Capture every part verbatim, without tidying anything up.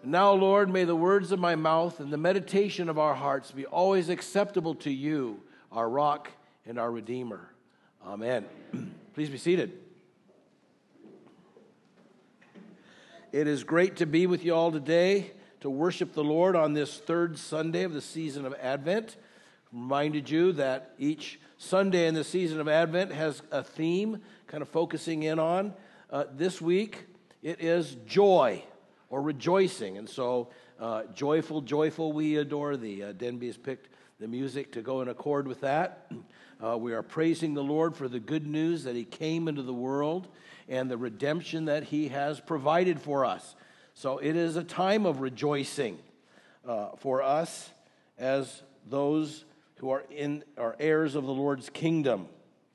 Now, Lord, may the words of my mouth and the meditation of our hearts be always acceptable to you, our rock and our Redeemer. Amen. Please be seated. It is great to be with you all today to worship the Lord on this third Sunday of the season of Advent. I reminded you that each Sunday in the season of Advent has a theme, kind of focusing in on. Uh, this week, it is joy or rejoicing. And so, uh, joyful, joyful, we adore thee. Uh, Denby has picked the music to go in accord with that. Uh, we are praising the Lord for the good news that he came into the world and the redemption that he has provided for us. So it is a time of rejoicing uh, for us as those who are in are heirs of the Lord's kingdom.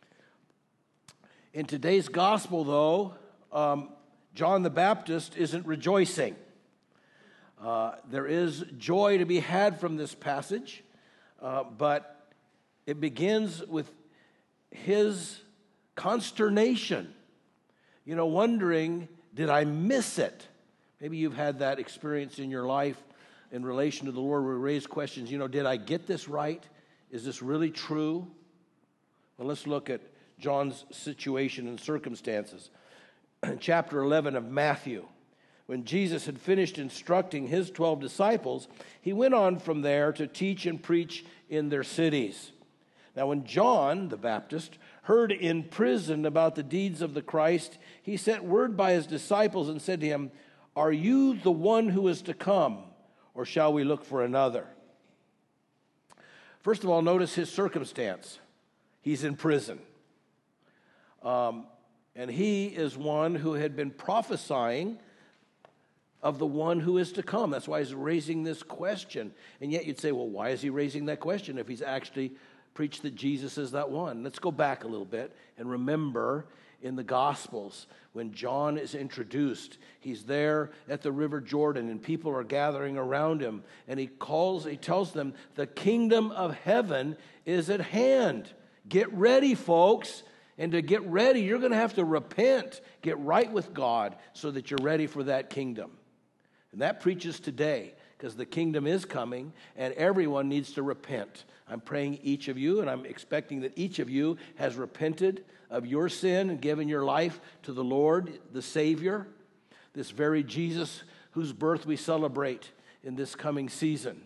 In today's gospel, though, um, John the Baptist isn't rejoicing. Uh, there is joy to be had from this passage, uh, but it begins with his consternation. You know, wondering, did I miss it? Maybe you've had that experience in your life in relation to the Lord where we raise questions, you know, did I get this right? Is this really true? Well, let's look at John's situation and circumstances. Chapter eleven of Matthew. When Jesus had finished instructing his twelve disciples, he went on from there to teach and preach in their cities. Now, when John the Baptist heard in prison about the deeds of the Christ, he sent word by his disciples and said to him, "Are you the one who is to come, or shall we look for another?" First of all, notice his circumstance. He's in prison. Um, and he is one who had been prophesying of the one who is to come. That's why he's raising this question. And yet you'd say, well, why is he raising that question if he's actually preached that Jesus is that one? Let's go back a little bit and remember in the Gospels when John is introduced, he's there at the River Jordan and people are gathering around him, and he calls, he tells them, the kingdom of heaven is at hand. Get ready, folks. And to get ready, you're going to have to repent, get right with God so that you're ready for that kingdom. And that preaches today because the kingdom is coming and everyone needs to repent. I'm praying each of you, and I'm expecting that each of you has repented of your sin and given your life to the Lord, the Savior, this very Jesus whose birth we celebrate in this coming season.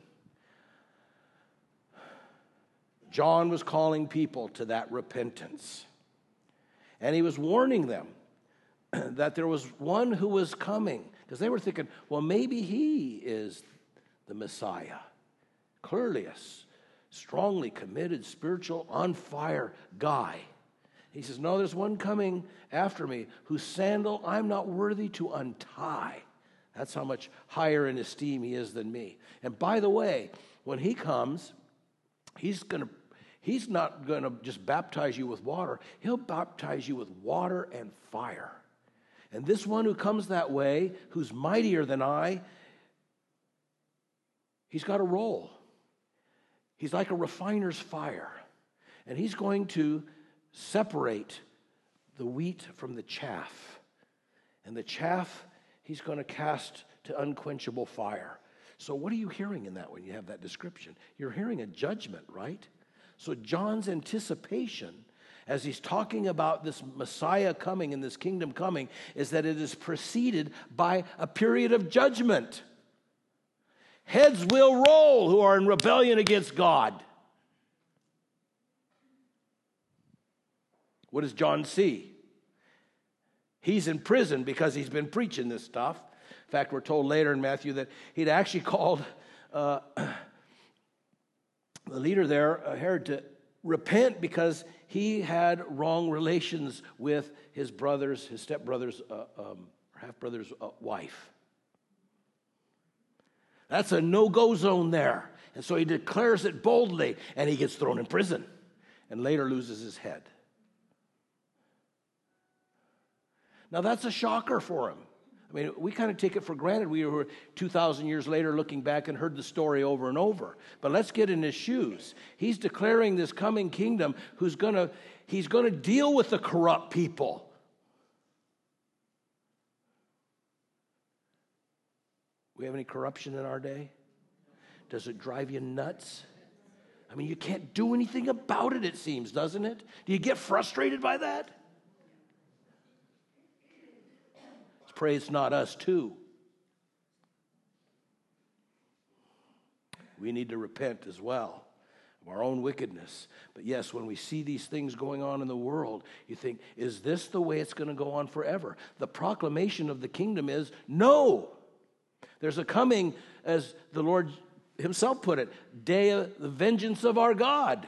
John was calling people to that repentance. And he was warning them that there was one who was coming. Because they were thinking, well, maybe he is the Messiah. Clearly a strongly committed, spiritual, on fire guy. He says, no, there's one coming after me whose sandal I'm not worthy to untie. That's how much higher in esteem he is than me. And by the way, when he comes, he's going to He's not going to just baptize you with water. He'll baptize you with water and fire. And this one who comes that way, who's mightier than I, he's got a role. He's like a refiner's fire. And he's going to separate the wheat from the chaff. And the chaff, he's going to cast to unquenchable fire. So what are you hearing in that when you have that description? You're hearing a judgment, right? So John's anticipation, as he's talking about this Messiah coming and this kingdom coming, is that it is preceded by a period of judgment. Heads will roll who are in rebellion against God. What does John see? He's in prison because he's been preaching this stuff. In fact, we're told later in Matthew that he'd actually called Uh, the leader there, uh, Herod, to repent because he had wrong relations with his brother's, his stepbrother's, uh, um, half-brother's uh, wife. That's a no-go zone there. And so he declares it boldly, and he gets thrown in prison and later loses his head. Now, that's a shocker for him. I mean, we kind of take it for granted. We were two thousand years later looking back and heard the story over and over. But let's get in his shoes. He's declaring this coming kingdom who's going to, he's going to deal with the corrupt people. We have any corruption in our day? Does it drive you nuts? I mean, you can't do anything about it, it seems, doesn't it? Do you get frustrated by that? Let's pray it's not us, too. We need to repent as well of our own wickedness. But yes, when we see these things going on in the world, you think, is this the way it's going to go on forever? The proclamation of the kingdom is, no. There's a coming, as the Lord himself put it, day of the vengeance of our God.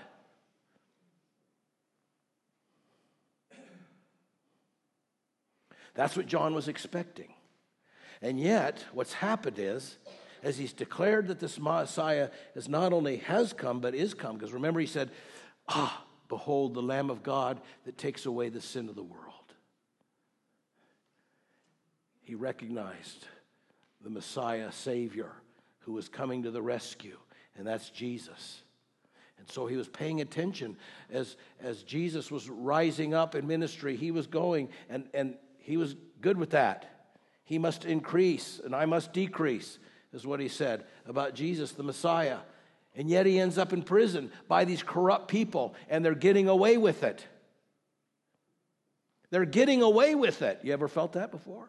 That's what John was expecting. And yet, what's happened is, as he's declared that this Messiah is not only has come, but is come, because remember he said, ah, behold the Lamb of God that takes away the sin of the world. He recognized the Messiah, Savior, who was coming to the rescue, and that's Jesus. And so he was paying attention as, as Jesus was rising up in ministry. He was going, and, and he was good with that. He must increase, and I must decrease, is what he said about Jesus, the Messiah. And yet he ends up in prison by these corrupt people, and they're getting away with it. They're getting away with it. You ever felt that before?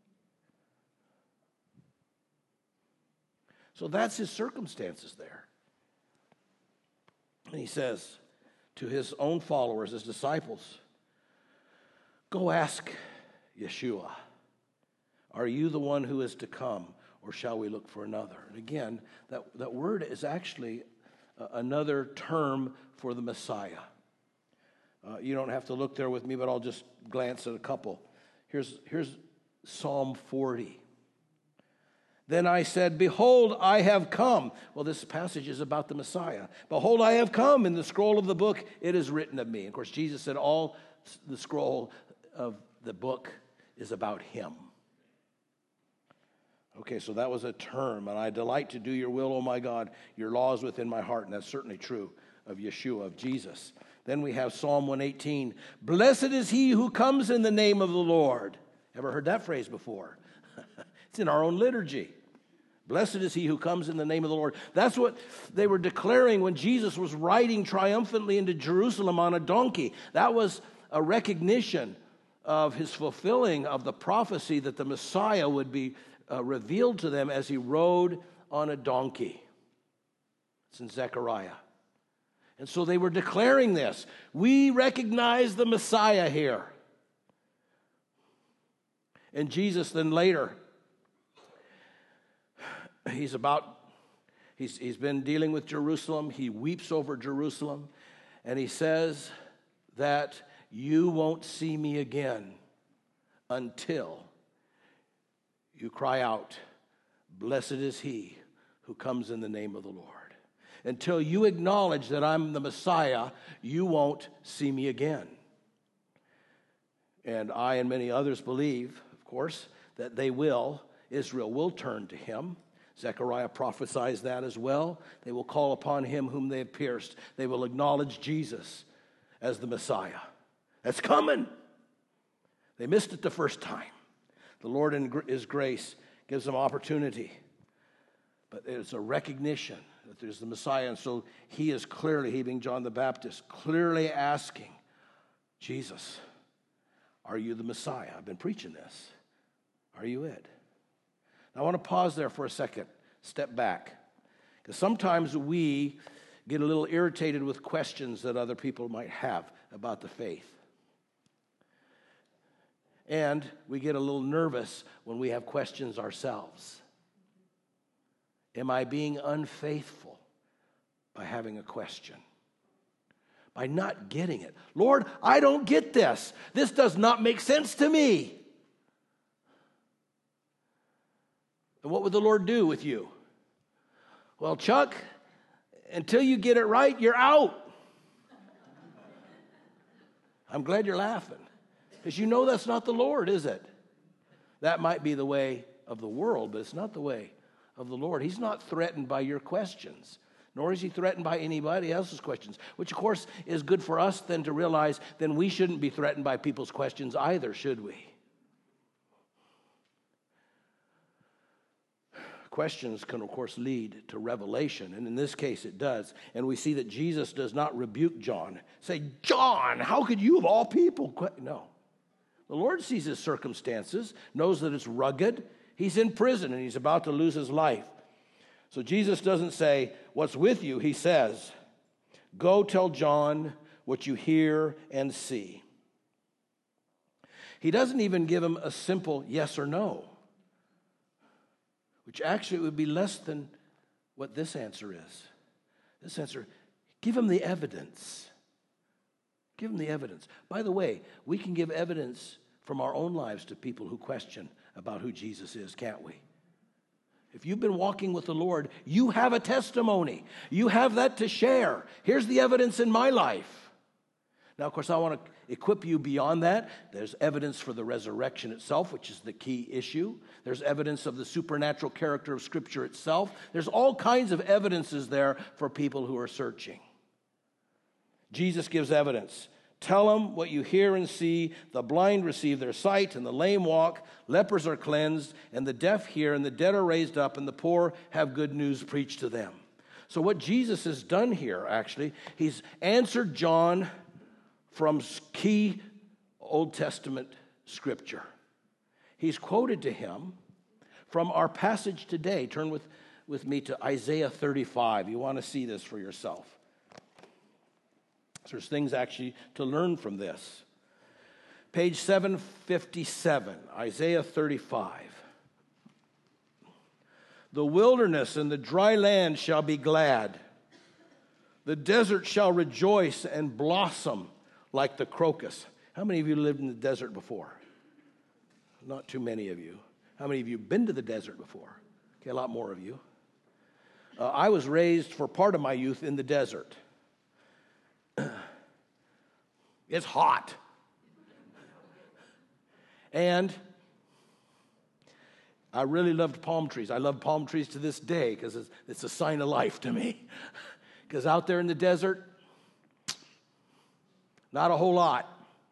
So that's his circumstances there. And he says to his own followers, his disciples, go ask Yeshua, are you the one who is to come, or shall we look for another? And again, that, that word is actually uh, another term for the Messiah. Uh, you don't have to look there with me, but I'll just glance at a couple. Here's, here's Psalm forty. Then I said, behold, I have come. Well, this passage is about the Messiah. Behold, I have come. In the scroll of the book, it is written of me. Of course, Jesus said all the scroll of the book is about him. Okay, so that was a term. And I delight to do your will, O my God. Your law is within my heart. And that's certainly true of Yeshua, of Jesus. Then we have Psalm one eighteen. Blessed is he who comes in the name of the Lord. Ever heard that phrase before? It's in our own liturgy. Blessed is he who comes in the name of the Lord. That's what they were declaring when Jesus was riding triumphantly into Jerusalem on a donkey. That was a recognition of his fulfilling of the prophecy that the Messiah would be uh, revealed to them as he rode on a donkey. It's in Zechariah. And so they were declaring this. We recognize the Messiah here. And Jesus then later, he's about, he's, he's been dealing with Jerusalem. He weeps over Jerusalem. And he says that you won't see me again until you cry out, blessed is he who comes in the name of the Lord. Until you acknowledge that I'm the Messiah, you won't see me again. And I and many others believe, of course, that they will, Israel will turn to him. Zechariah prophesies that as well. They will call upon him whom they have pierced. They will acknowledge Jesus as the Messiah. That's coming. They missed it the first time. The Lord in his grace gives them opportunity. But it's a recognition that there's the Messiah. And so he is clearly, he being John the Baptist, clearly asking, Jesus, are you the Messiah? I've been preaching this. Are you it? I want to pause there for a second, step back. Because sometimes we get a little irritated with questions that other people might have about the faith. And we get a little nervous when we have questions ourselves. Am I being unfaithful by having a question? By not getting it? Lord, I don't get this. This does not make sense to me. And what would the Lord do with you? Well, Chuck, until you get it right, you're out. I'm glad you're laughing, because you know that's not the Lord, is it? That might be the way of the world, but it's not the way of the Lord. He's not threatened by your questions, nor is he threatened by anybody else's questions, which, of course, is good for us then to realize then we shouldn't be threatened by people's questions either, should we? questions can, of course, lead to revelation, and in this case it does. And we see that Jesus does not rebuke John. Say, John, how could you of all people? Que-? No. The Lord sees his circumstances, knows that it's rugged. He's in prison, and he's about to lose his life. So Jesus doesn't say, what's with you? He says, go tell John what you hear and see. He doesn't even give him a simple yes or no, which actually would be less than what this answer is. This answer, give him the evidence. Give him the evidence. By the way, we can give evidence from our own lives to people who question about who Jesus is, can't we? If you've been walking with the Lord, you have a testimony. You have that to share. Here's the evidence in my life. Now, of course, I want to equip you beyond that. There's evidence for the resurrection itself, which is the key issue. There's evidence of the supernatural character of Scripture itself. There's all kinds of evidences there for people who are searching. Jesus gives evidence. Tell them what you hear and see. The blind receive their sight, and the lame walk. Lepers are cleansed, and the deaf hear, and the dead are raised up, and the poor have good news preached to them. So what Jesus has done here, actually, he's answered John from key Old Testament scripture. He's quoted to him from our passage today. Turn with, with me to Isaiah thirty-five. You want to see this for yourself. So there's things actually to learn from this. Page seven fifty-seven, Isaiah thirty-five. The wilderness and the dry land shall be glad. The desert shall rejoice and blossom like the crocus. How many of you lived in the desert before? Not too many of you. How many of you have been to the desert before? Okay, a lot more of you. Uh, I was raised for part of my youth in the desert. It's hot. And I really loved palm trees. I love palm trees to this day because it's, it's a sign of life to me. Because out there in the desert, not a whole lot.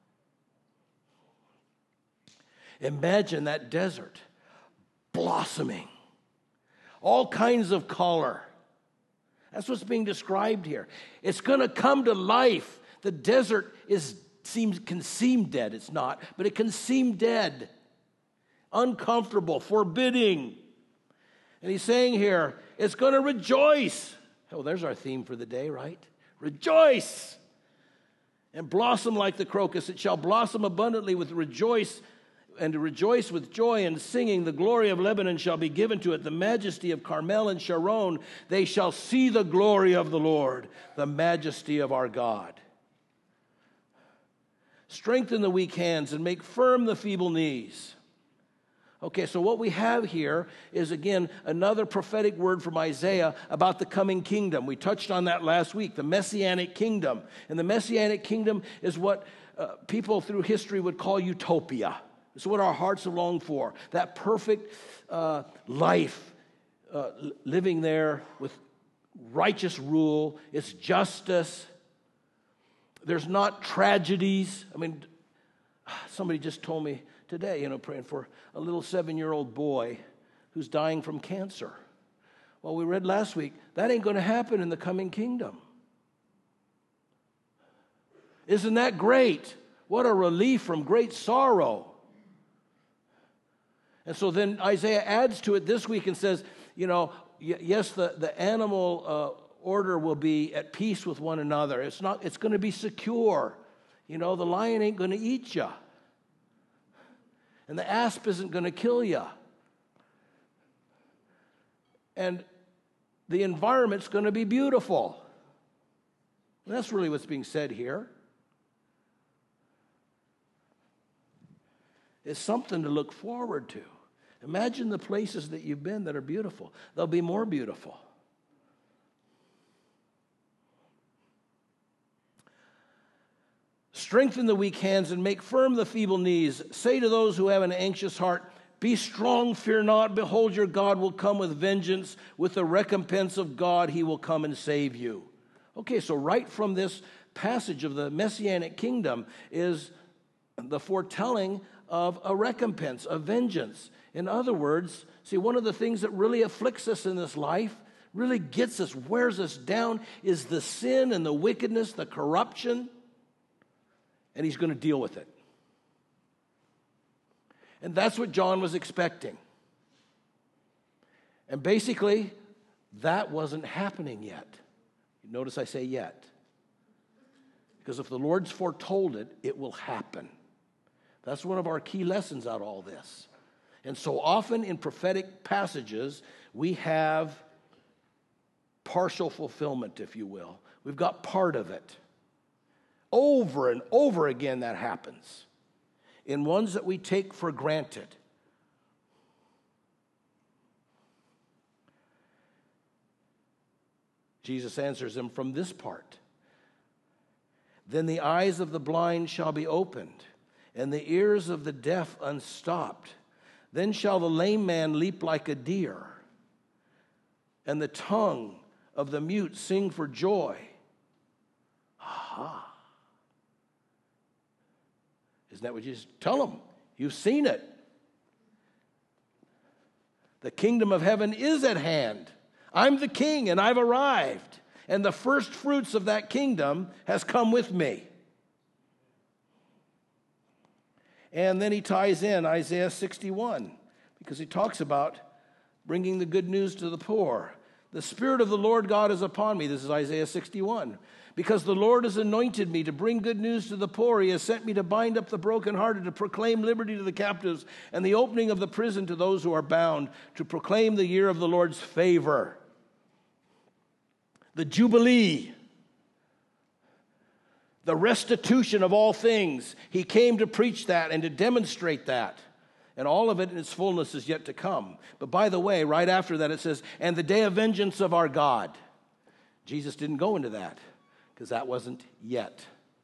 Imagine that desert blossoming. All kinds of color. That's what's being described here. It's going to come to life. The desert is seems can seem dead. It's not, but it can seem dead. Uncomfortable, forbidding. And he's saying here, it's going to rejoice. Oh, there's our theme for the day, right? Rejoice. And blossom like the crocus. It shall blossom abundantly with rejoice and to rejoice with joy and singing. The glory of Lebanon shall be given to it, the majesty of Carmel and Sharon. They shall see the glory of the Lord, the majesty of our God. Strengthen the weak hands and make firm the feeble knees. Okay, so what we have here is, again, another prophetic word from Isaiah about the coming kingdom. We touched on that last week, the Messianic kingdom. And the Messianic kingdom is what uh, people through history would call utopia. It's what our hearts have longed for, that perfect uh, life, uh, living there with righteous rule. It's justice. There's not tragedies. I mean, somebody just told me today, you know, praying for a little seven-year-old boy who's dying from cancer. Well, we read last week, that ain't going to happen in the coming kingdom. Isn't that great? What a relief from great sorrow. And so then Isaiah adds to it this week and says, you know, yes, the, the animal uh, order will be at peace with one another. It's not. It's going to be secure. You know, the lion ain't going to eat you. And the asp isn't going to kill you. And the environment's going to be beautiful. And that's really what's being said here. It's something to look forward to. Imagine the places that you've been that are beautiful. They'll be more beautiful. Strengthen the weak hands and make firm the feeble knees. Say to those who have an anxious heart, be strong, fear not. Behold, your God will come with vengeance. With the recompense of God, he will come and save you. Okay, so right from this passage of the Messianic kingdom is the foretelling of a recompense, a vengeance. In other words, See, one of the things that really afflicts us in this life, really gets us, wears us down, is the sin and the wickedness, the corruption, and he's going to deal with it. And that's what John was expecting. And basically, that wasn't happening yet. Notice I say yet. Because if the Lord's foretold it, it will happen. That's one of our key lessons out of all this. And so often in prophetic passages, we have partial fulfillment, if you will. We've got part of it. Over and over again that happens. In ones that we take for granted. Jesus answers him from this part. Then the eyes of the blind shall be opened, and the ears of the deaf unstopped. Then shall the lame man leap like a deer, and the tongue of the mute sing for joy. Aha. Isn't that what you just tell them? You've seen it. The kingdom of heaven is at hand. I'm the king and I've arrived. And the first fruits of that kingdom has come with me. And then he ties in Isaiah sixty-one because he talks about bringing the good news to the poor. The Spirit of the Lord God is upon me. This is Isaiah sixty-one. Because the Lord has anointed me to bring good news to the poor. He has sent me to bind up the brokenhearted, to proclaim liberty to the captives, and the opening of the prison to those who are bound, to proclaim the year of the Lord's favor. The Jubilee. The restitution of all things. He came to preach that and to demonstrate that. And all of it in its fullness is yet to come. But by the way, right after that it says, and the day of vengeance of our God. Jesus didn't go into that because that wasn't yet.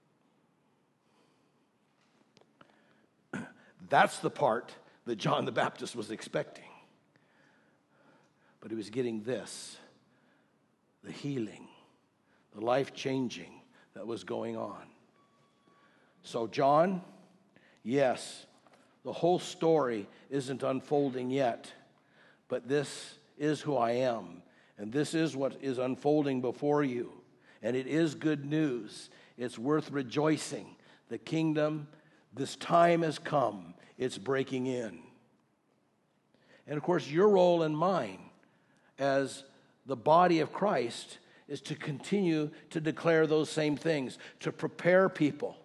That's the part that John the Baptist was expecting. But he was getting this, the healing, the life-changing that was going on. So John, yes, the whole story isn't unfolding yet, but this is who I am, and this is what is unfolding before you, and it is good news. It's worth rejoicing. The kingdom, this time has come. It's breaking in. And of course, your role and mine as the body of Christ is to continue to declare those same things, to prepare people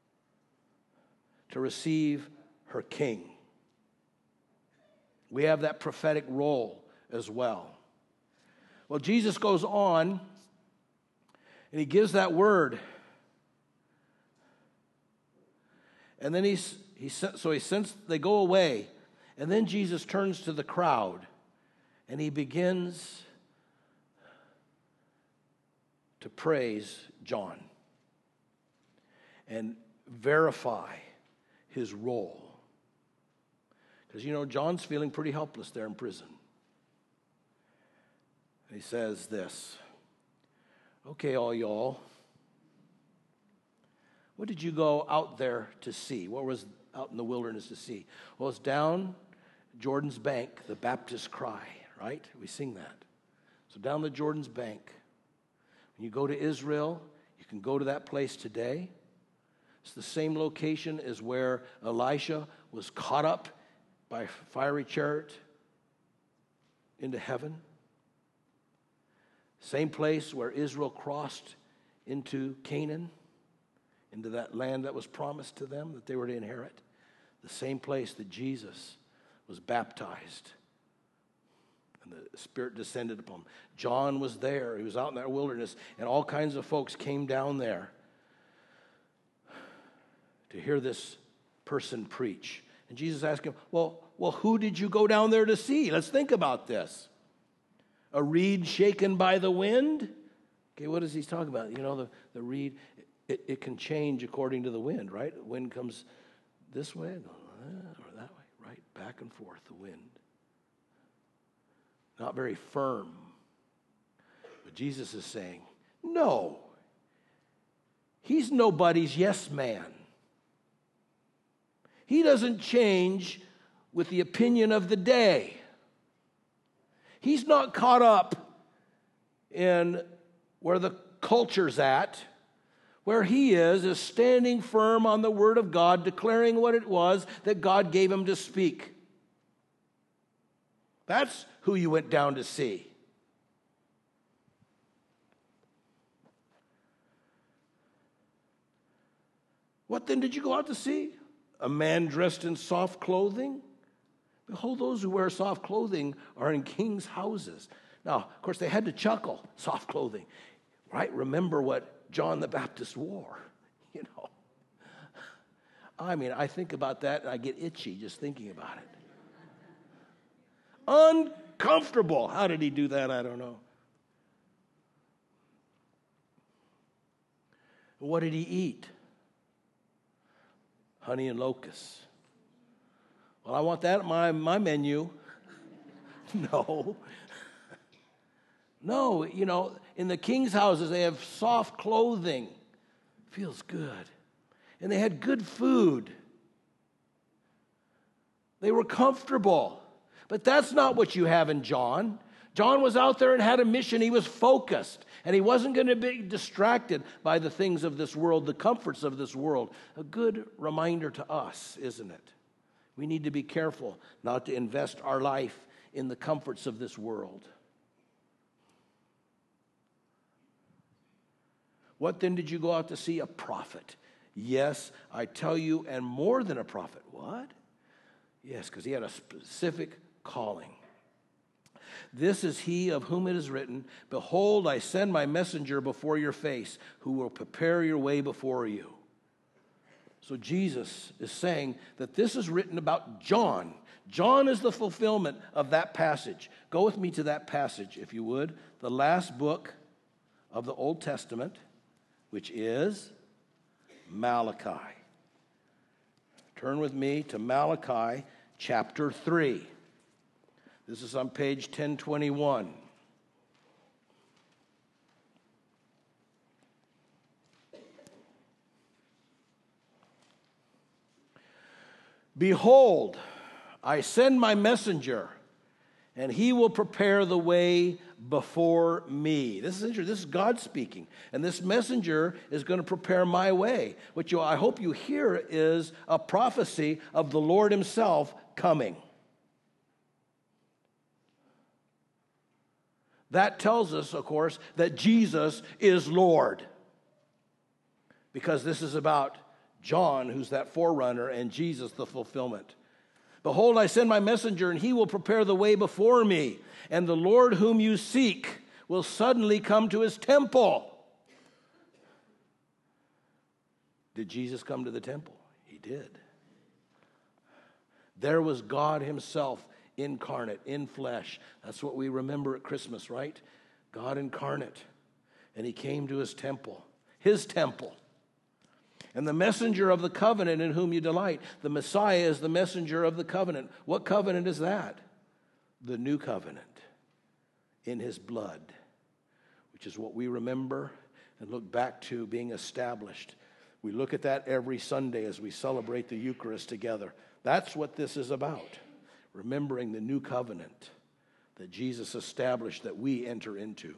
to receive her King. We have that prophetic role as well. Well, Jesus goes on and he gives that word. And then he's, he so he sends, they go away. And then Jesus turns to the crowd and he begins to praise John and verify his role. Because, you know, John's feeling pretty helpless there in prison. And he says this, okay, all y'all, what did you go out there to see? What was out in the wilderness to see? Well, it's down Jordan's bank, the Baptist cry, right? We sing that. So down the Jordan's bank, when you go to Israel, you can go to that place today. It's the same location as where Elisha was caught up by a fiery chariot into heaven. Same place where Israel crossed into Canaan, into that land that was promised to them that they were to inherit. The same place that Jesus was baptized and the Spirit descended upon him. John was there. He was out in that wilderness, and all kinds of folks came down there to hear this person preach. And Jesus asked him, well, well, who did you go down there to see? Let's think about this. A reed shaken by the wind? Okay, what is he talking about? You know, the, the reed, it, it can change according to the wind, right? The wind comes this way, or that way, right? Back and forth, the wind. Not very firm. But Jesus is saying, no. He's nobody's yes man. He doesn't change with the opinion of the day. He's not caught up in where the culture's at. Where he is, is standing firm on the word of God, declaring what it was that God gave him to speak. That's who you went down to see. What then did you go out to see? A man dressed in soft clothing? Behold, those who wear soft clothing are in kings' houses. Now, of course, they had to chuckle, soft clothing, right? Remember what John the Baptist wore, you know. I mean, I think about that and I get itchy just thinking about it. Uncomfortable. How did he do that? I don't know. What did he eat? Honey and locusts. Well, I want that on my, my menu. No. No, you know, in the king's houses, they have soft clothing. Feels good. And they had good food. They were comfortable. But that's not what you have in John. John was out there and had a mission. He was focused. And he wasn't going to be distracted by the things of this world, the comforts of this world. A good reminder to us, isn't it? We need to be careful not to invest our life in the comforts of this world. What then did you go out to see? A prophet. Yes, I tell you, and more than a prophet. What? Yes, because he had a specific calling. This is he of whom it is written, behold, I send my messenger before your face, who will prepare your way before you. So Jesus is saying that this is written about John. John is the fulfillment of that passage. Go with me to that passage, if you would. The last book of the Old Testament, which is Malachi. Turn with me to Malachi chapter three. This is on page ten twenty-one. Behold, I send my messenger, and he will prepare the way before me. This is interesting. This is God speaking. And this messenger is going to prepare my way. What you, I hope you hear is a prophecy of the Lord himself coming. That tells us, of course, that Jesus is Lord. Because this is about John, who's that forerunner, and Jesus, the fulfillment. Behold, I send my messenger, and he will prepare the way before me. And the Lord whom you seek will suddenly come to his temple. Did Jesus come to the temple? He did. There was God himself incarnate, in flesh. That's what we remember at Christmas, right? God incarnate. And he came to his temple, his temple. And the messenger of the covenant in whom you delight. The Messiah is the messenger of the covenant. What covenant is that? The new covenant in his blood, which is what we remember and look back to being established. We look at that every Sunday as we celebrate the Eucharist together. That's what this is about. Remembering the new covenant that Jesus established that we enter into.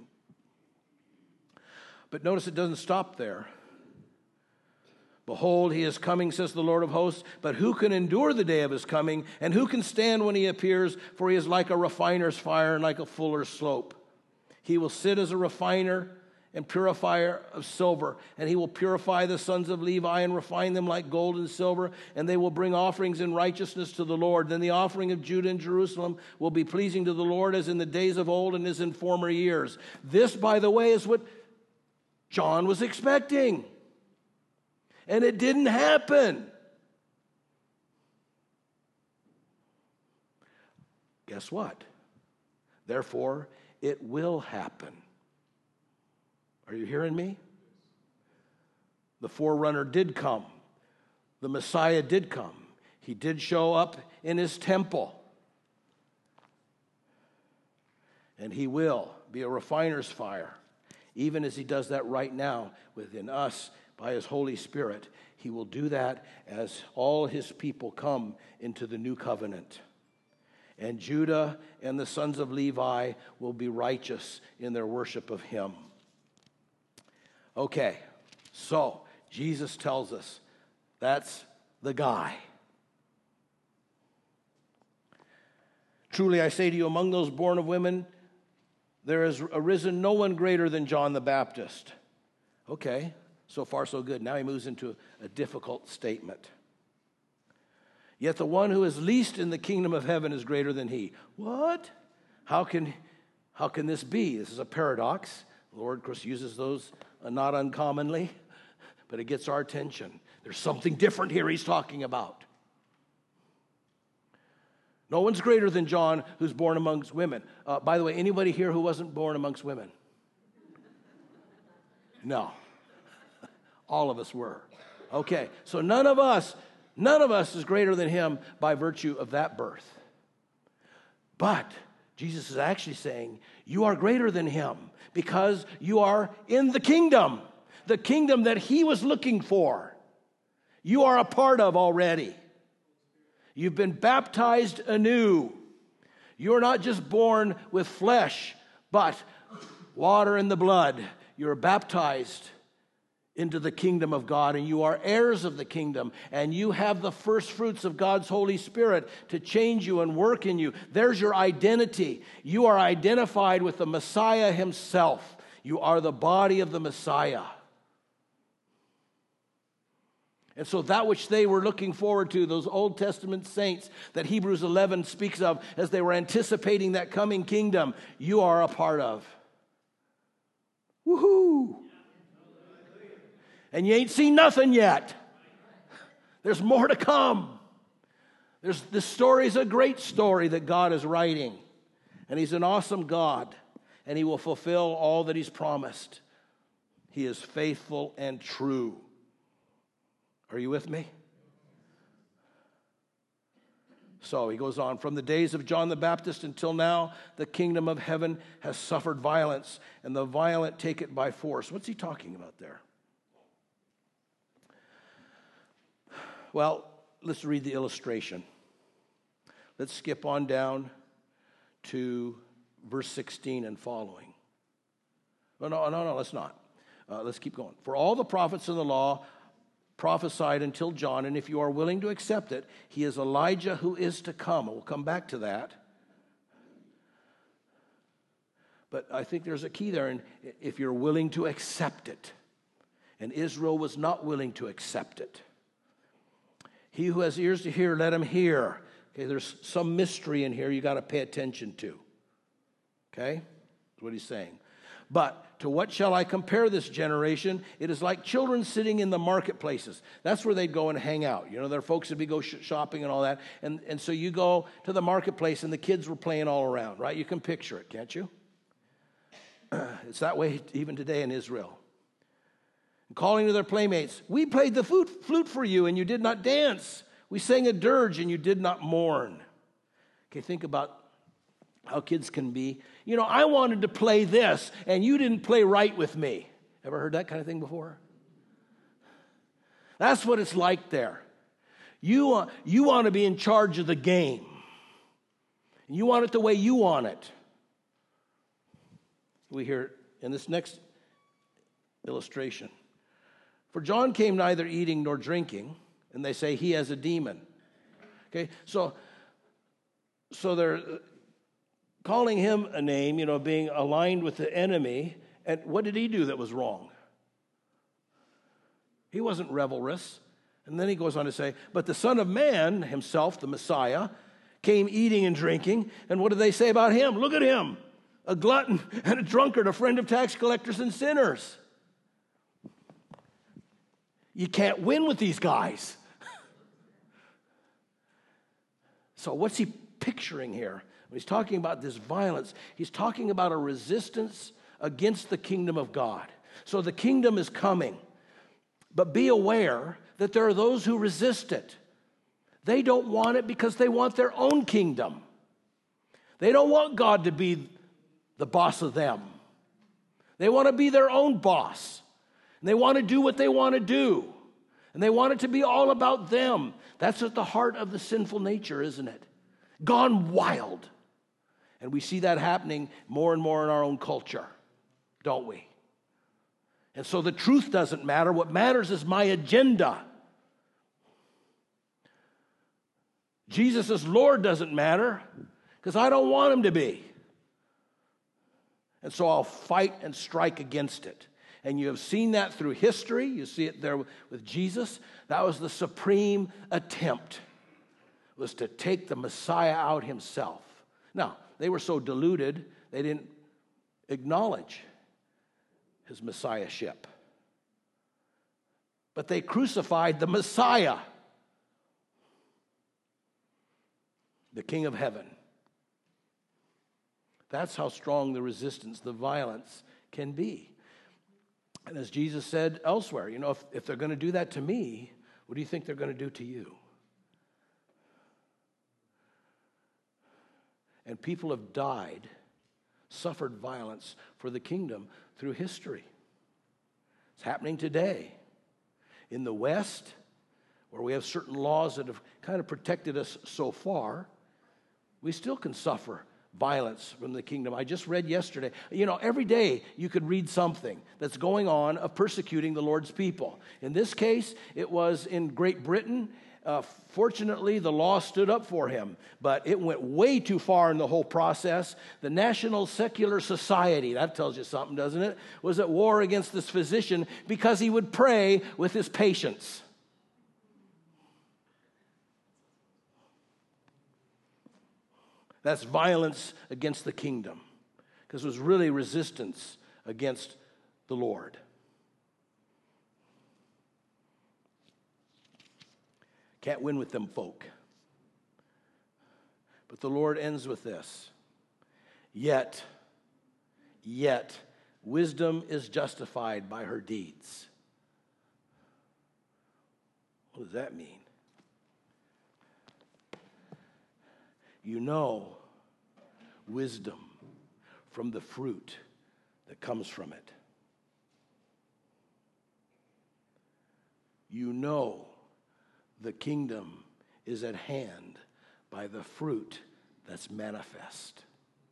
But notice it doesn't stop there. Behold, he is coming, says the Lord of hosts, but who can endure the day of his coming, and who can stand when he appears? For he is like a refiner's fire and like a fuller's slope. He will sit as a refiner and purifier of silver, and he will purify the sons of Levi and refine them like gold and silver, and they will bring offerings in righteousness to the Lord. Then the offering of Judah and Jerusalem will be pleasing to the Lord as in the days of old and as in former years. This, by the way, is what John was expecting. And it didn't happen. Guess what? Therefore, it will happen. Are you hearing me? The forerunner did come. The Messiah did come. He did show up in his temple. And he will be a refiner's fire, even as he does that right now within us. By his Holy Spirit, he will do that as all his people come into the new covenant. and Judah and the sons of Levi will be righteous in their worship of him. Okay, so Jesus tells us that's the guy. Truly I say to you, among those born of women, there has arisen no one greater than John the Baptist. Okay, so far so good. Now he moves into a difficult statement. Yet the one who is least in the kingdom of heaven is greater than he. What? How can, how can this be? This is a paradox. The Lord, of course, uses those uh, not uncommonly, but it gets our attention. There's something different here he's talking about. No one's greater than John who's born amongst women. Uh, by the way, anybody here who wasn't born amongst women? No. All of us were. Okay, so none of us, none of us is greater than him by virtue of that birth. But Jesus is actually saying, you are greater than him because you are in the kingdom, the kingdom that he was looking for. You are a part of already. You've been baptized anew. You're not just born with flesh, but water and the blood. You're baptized into the kingdom of God, and you are heirs of the kingdom, and you have the first fruits of God's Holy Spirit to change you and work in you. There's your identity. You are identified with the Messiah himself. You are the body of the Messiah. And so that which they were looking forward to, those Old Testament saints that Hebrews eleven speaks of as they were anticipating that coming kingdom, you are a part of. Woohoo! And you ain't seen nothing yet. There's more to come. There's, this story is a great story that God is writing. And he's an awesome God. And he will fulfill all that he's promised. He is faithful and true. Are you with me? So he goes on, from the days of John the Baptist until now, the kingdom of heaven has suffered violence, and the violent take it by force. What's he talking about there? Well, let's read the illustration. Let's skip on down to verse sixteen and following. No, no, no, no, let's not. Uh, let's keep going. For all the prophets in the law prophesied until John, and if you are willing to accept it, he is Elijah who is to come. We'll come back to that. But I think there's a key there, and if you're willing to accept it. And Israel was not willing to accept it. He who has ears to hear, let him hear. Okay, there's some mystery in here you got to pay attention to. Okay? That's what he's saying. But to what shall I compare this generation? It is like children sitting in the marketplaces. That's where they'd go and hang out. You know, there are folks that would go sh- shopping and all that. And, and so you go to the marketplace and the kids were playing all around, right? You can picture it, can't you? It's that way even today in Israel. And calling to their playmates, we played the flute, flute for you and you did not dance. We sang a dirge and you did not mourn. Okay, think about how kids can be. You know, I wanted to play this, and you didn't play right with me. Ever heard that kind of thing before? That's what it's like there. You want, you want to be in charge of the game. And you want it the way you want it. We hear in this next illustration. For John came neither eating nor drinking, and they say he has a demon. Okay, so, so they're calling him a name, you know, being aligned with the enemy. And what did he do that was wrong? He wasn't revelrous. And then he goes on to say, but the Son of Man himself, the Messiah, came eating and drinking. And what do they say about him? Look at him, a glutton and a drunkard, a friend of tax collectors and sinners. You can't win with these guys. So what's he picturing here? When he's talking about this violence, he's talking about a resistance against the kingdom of God. So the kingdom is coming. But be aware that there are those who resist it. They don't want it because they want their own kingdom. They don't want God to be the boss of them. They want to be their own boss. And they want to do what they want to do. And they want it to be all about them. That's at the heart of the sinful nature, isn't it? gone wild. And we see that happening more and more in our own culture, don't we? And so the truth doesn't matter. What matters is my agenda. Jesus as Lord doesn't matter because I don't want him to be. And so I'll fight and strike against it. And you have seen that through history. You see it there with Jesus. That was the supreme attempt, was to take the Messiah out himself. Now, they were so deluded, they didn't acknowledge his messiahship. But they crucified the Messiah, the King of Heaven. That's how strong the resistance, the violence can be. And as Jesus said elsewhere, you know, if, if they're going to do that to me, what do you think they're going to do to you? And people have died, suffered violence for the kingdom through history. It's happening today. In the West, where we have certain laws that have kind of protected us so far, we still can suffer violence from the kingdom. I just read yesterday, you know, every day you could read something that's going on of persecuting the Lord's people. In this case, it was in Great Britain. Uh, fortunately, the law stood up for him, but it went way too far in the whole process. The National Secular Society, that tells you something, doesn't it, was at war against this physician because he would pray with his patients. That's violence against the kingdom, because it was really resistance against the Lord. Can't win with them folk. But the Lord ends with this. Yet, yet, wisdom is justified by her deeds. What does that mean? You know wisdom from the fruit that comes from it. You know the kingdom is at hand by the fruit that's manifest.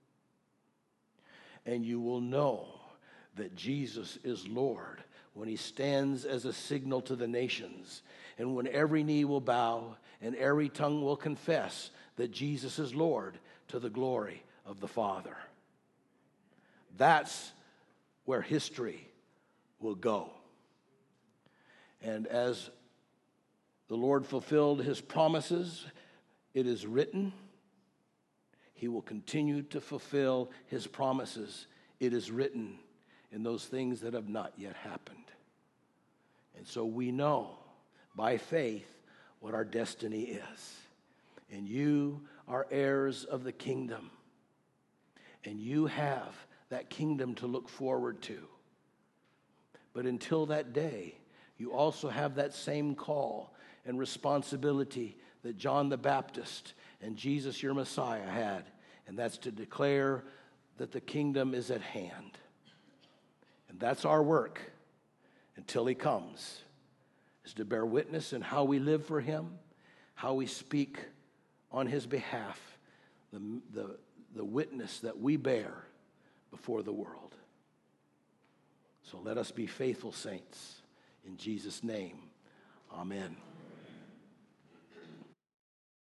And you will know that Jesus is Lord when he stands as a signal to the nations, and when every knee will bow and every tongue will confess that Jesus is Lord, to the glory of the Father. That's where history will go. And as the Lord fulfilled his promises, it is written, he will continue to fulfill his promises. It is written in those things that have not yet happened. And so we know by faith what our destiny is. And you are heirs of the kingdom. And you have that kingdom to look forward to. But until that day, you also have that same call and responsibility that John the Baptist and Jesus, your Messiah, had. And that's to declare that the kingdom is at hand. And that's our work until he comes, is to bear witness in how we live for him, how we speak on his behalf, the, the, the witness that we bear before the world. So let us be faithful saints. In Jesus' name, amen.